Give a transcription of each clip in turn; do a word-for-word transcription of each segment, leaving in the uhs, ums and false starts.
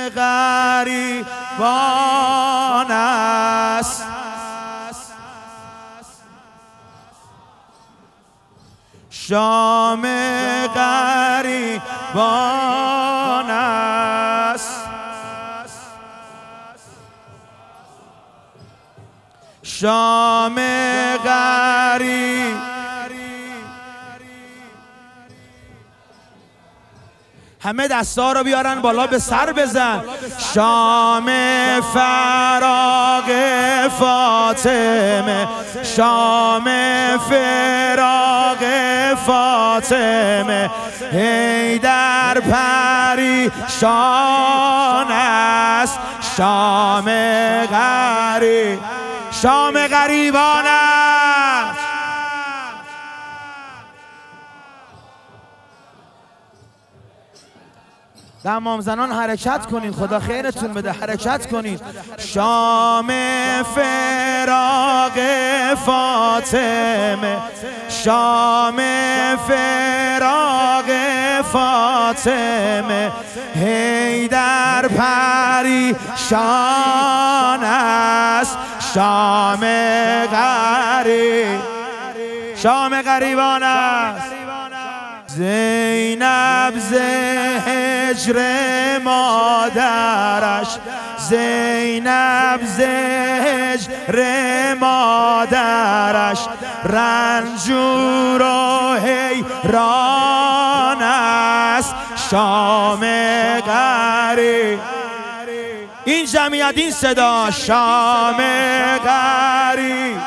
غریبان است. شام غریبان است. شام غریب. همه دستا رو بیارن بالا به سر بزن. شام فراق فاطمه، شام فراق فاطمه، حیدر پریشان است. شام غریب، شام غریبان است. دمام زنان حرکت کنین، خدا خیرتون بده، حرکت کنین. شام فراق فاطمه، شام فراق فاطمه، حیدر پریشان است. شام غریب، شام غریبان است. زینب ز هجر مادرش، زینب ز هجر مادرش، رنجور و حیران است. شام غریب، این جمعیت، این صدا، شام غریب.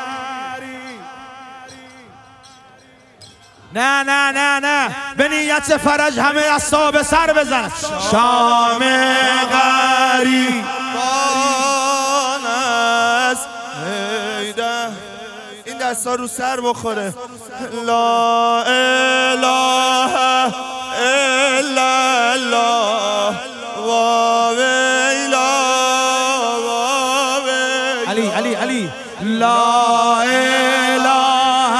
نه نه نه نه، به نیت فرج همه دستا به سر بزن. شام غریبان است. این دستا رو سر بخوره. لا اله الا الله و ویلا و ویلا. علی علی علی. لا اله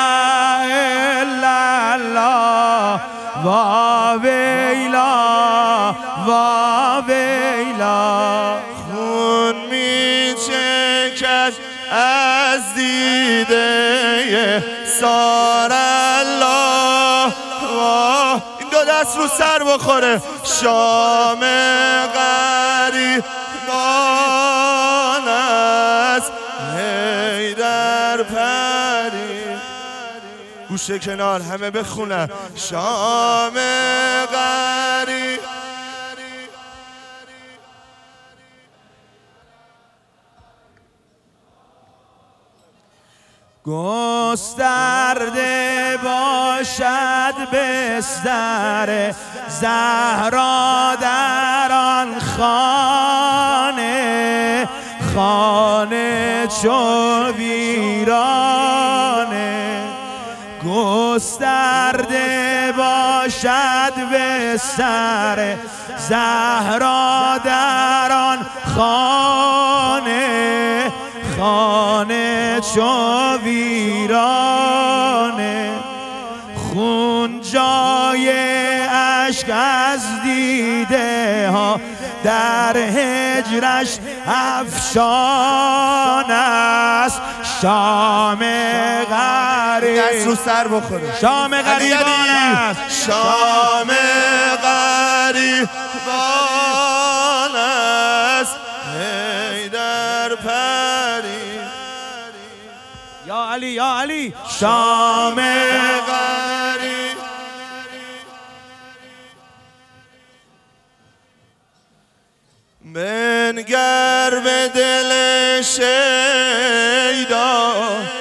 و ویلا و ویلا. خون می چکد از دیده سار الله. این دو دست رو سر بخوره. شام غریبان است. حیدر پری. گوشه کنار همه بخونن. شام غریب. گسترده باشد بستر زهرا در آن خانه، خانه چو ویرانه. گسترده باشد بستر زهرا در آن خانه، خانه چو ویرانه. خون جای اشک از دیده ها در هجرش افشان است. شام غریب، دست رو سر بخوره. شام غریبان است. شام غریبان است. حیدر پری. یا علی یا علی. شام غریب. بنگر به دل شیدا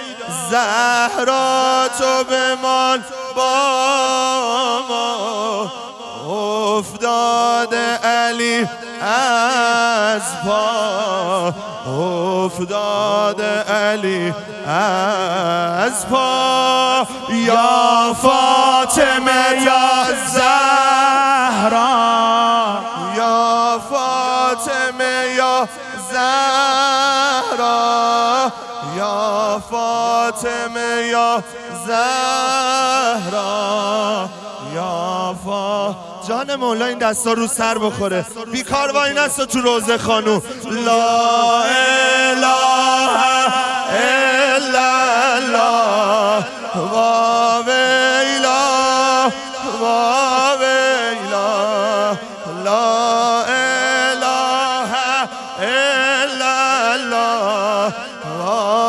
زهرا تو بمان با ما. افتاده علی از پا، افتاده علی از پا. یا فاطمه یا زهرا، یا فاطمه یا زهرا، یا فاطمه یا زهرا، یا فاطمه جان مولا این دستا رو سر بخوره. بیکار وای نستا تو روزه خانو. لا اله الا الله و ویلا و ویلا لا اله الا الله و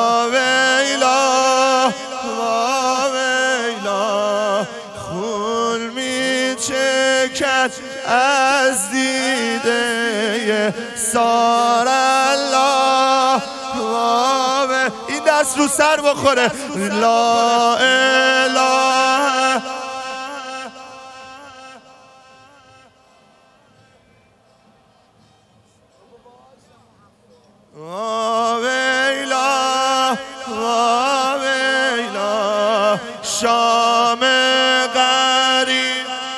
ویلا و ویلا. خون می چکد از دیده سار الله و این دست رو سر بخوره. لا اله و ویلا و ویلا. شام غریب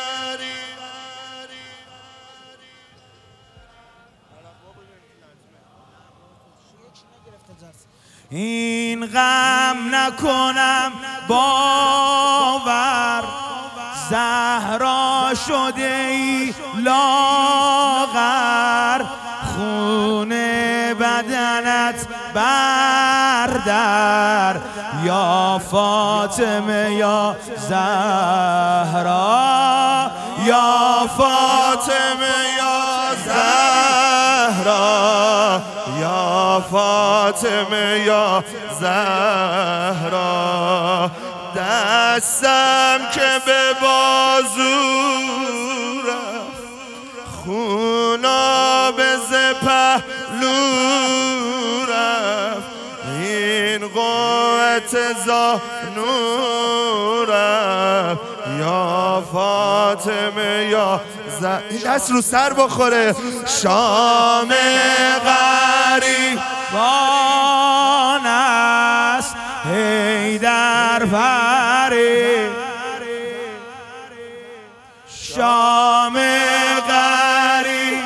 این غم نکنم باور، زهرا شده ای لاغر، خون بدنت بردر یا فاطمه یا زهرا، یا فاطمه یا زهرا، یا فاطمه یا زهرا. دستم که به بازو رفت، خونا به پهلو رفت، این قوت زانو رفت، یا فاطمه یا زهرا. این دست رو سر بخوره. شام غریبان است حیدر پری، شام غریب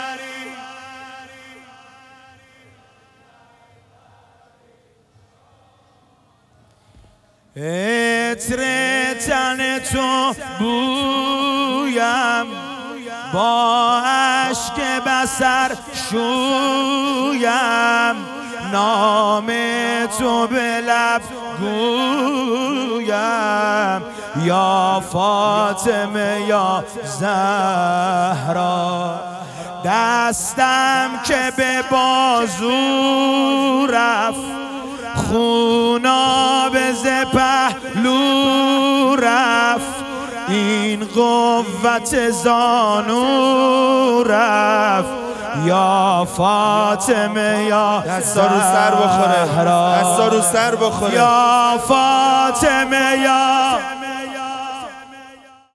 عطر تن تو بویم، با اشک بصر شویم، نام تو به لب گویم، یا فاطمه یا زهرا. دستم که به بازو رفت، خونا به پهلو رفت، این قوت زانو رفت، یا فاطمه یا دستا رو سر بخوره، دستا رو سر بخوره، یا فاطمه